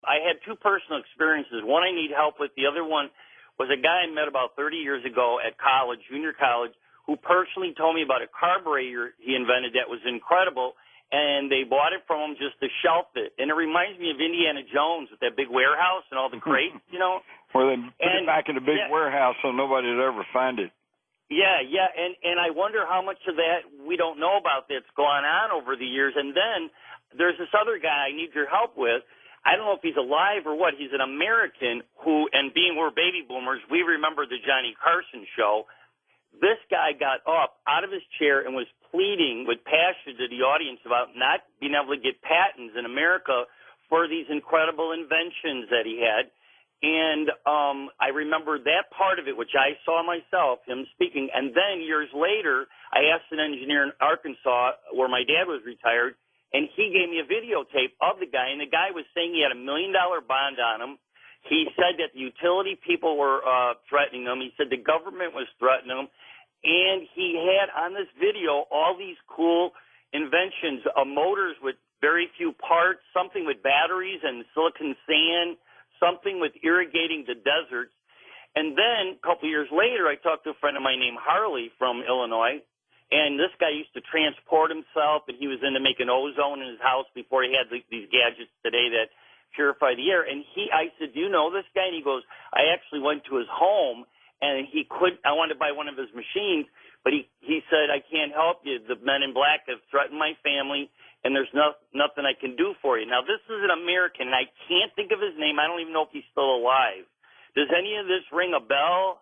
I had two personal experiences. One I need help with. The other one was a guy I met about 30 years ago at college, junior college, who personally told me about a carburetor he invented that was incredible, and they bought it from him just to shelf it. And it reminds me of Indiana Jones with that big warehouse and all the crates, you know. Where they put it back in a big warehouse so nobody would ever find it. Yeah, and I wonder how much of that we don't know about that's gone on over the years. And then there's this other guy I need your help with. I don't know if he's alive or what. He's an American who, and being we're baby boomers, we remember the Johnny Carson show. This guy got up out of his chair and was pleading with passion to the audience about not being able to get patents in America for these incredible inventions that he had. And I remember that part of it, which I saw myself, him speaking. And then years later, I asked an engineer in Arkansas where my dad was retired, and he gave me a videotape of the guy. And the guy was saying he had $1 million bond on him. He said that the utility people were threatening him. He said the government was threatening him. And he had on this video all these cool inventions, motors with very few parts, something with batteries and silicon sand, something with irrigating the deserts. And then a couple of years later, I talked to a friend of mine named Harley from Illinois, and this guy used to transport himself, and he was into making ozone in his house before he had these gadgets today that purify the air. And I said, do you know this guy? And he goes, I actually went to his home, and I wanted to buy one of his machines, but he said, I can't help you. The men in black have threatened my family, and there's nothing I can do for you. Now, this is an American, and I can't think of his name. I don't even know if he's still alive. Does any of this ring a bell?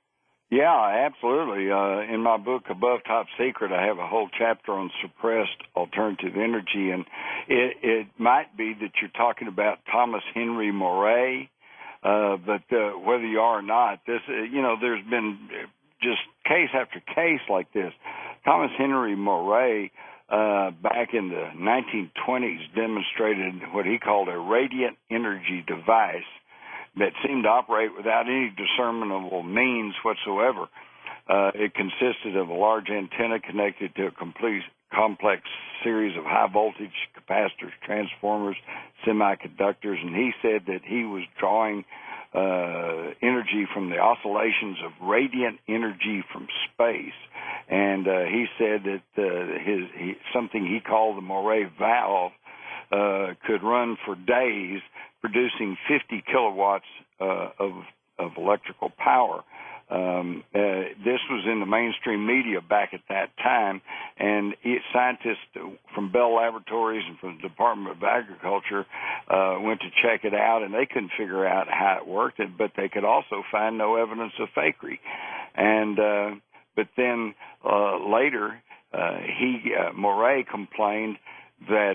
Yeah, absolutely. In my book, Above Top Secret, I have a whole chapter on suppressed alternative energy, and it might be that you're talking about Thomas Henry Moray, but whether you are or not, there's been just case after case like this. Thomas Henry Moray, back in the 1920s, demonstrated what he called a radiant energy device that seemed to operate without any discernible means whatsoever. It consisted of a large antenna connected to a complete complex series of high-voltage capacitors, transformers, semiconductors, and he said that he was drawing energy from the oscillations of radiant energy from space. And he said that something he called the Moray valve could run for days, producing 50 kilowatts of electrical power. This was in the mainstream media back at that time, and scientists from Bell Laboratories and from the Department of Agriculture went to check it out, and they couldn't figure out how it worked, but they could also find no evidence of fakery. And but then later, Moray complained that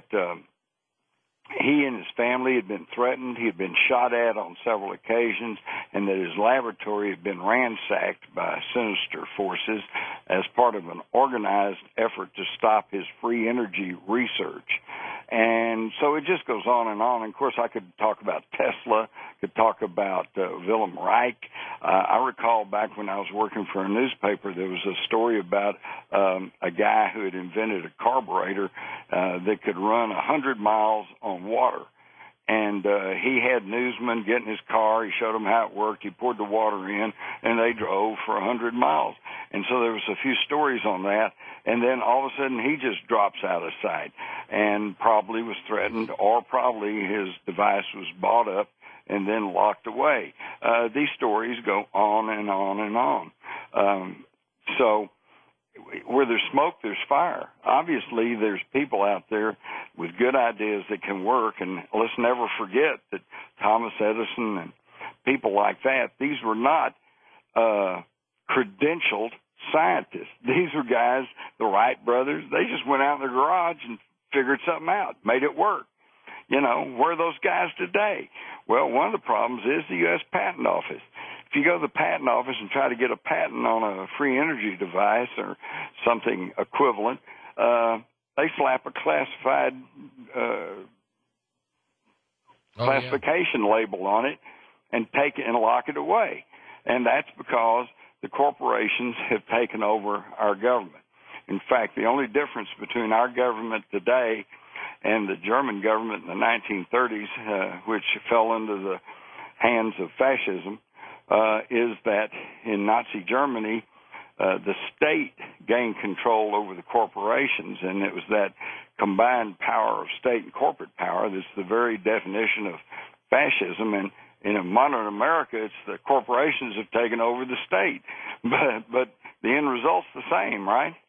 he and his family had been threatened. He had been shot at on several occasions, and that his laboratory had been ransacked by sinister forces as part of an organized effort to stop his free energy research. And so it just goes on. And of course, I could talk about Tesla, could talk about Wilhelm Reich. I recall back when I was working for a newspaper, there was a story about a guy who had invented a carburetor that could run 100 miles on water. And he had newsmen get in his car. He showed them how it worked. He poured the water in, and they drove for 100 miles. And so there was a few stories on that. And then all of a sudden he just drops out of sight and probably was threatened, or probably his device was bought up and then locked away. These stories go on and on and on. So where there's smoke, there's fire. Obviously, there's people out there with good ideas that can work, and let's never forget that Thomas Edison and people like that, these were not credentialed scientists. These were guys, the Wright brothers, they just went out in their garage and figured something out, made it work. You know, where are those guys today? Well, one of the problems is the U.S. Patent Office. If you go to the patent office and try to get a patent on a free energy device or something equivalent, they slap a classified classification label on it and take it and lock it away. And that's because the corporations have taken over our government. In fact, the only difference between our government today and the German government in the 1930s, which fell into the hands of fascism, is that in Nazi Germany, the state gained control over the corporations, and it was that combined power of state and corporate power that's the very definition of fascism. And in a modern America, it's the corporations have taken over the state, but the end result's the same, right?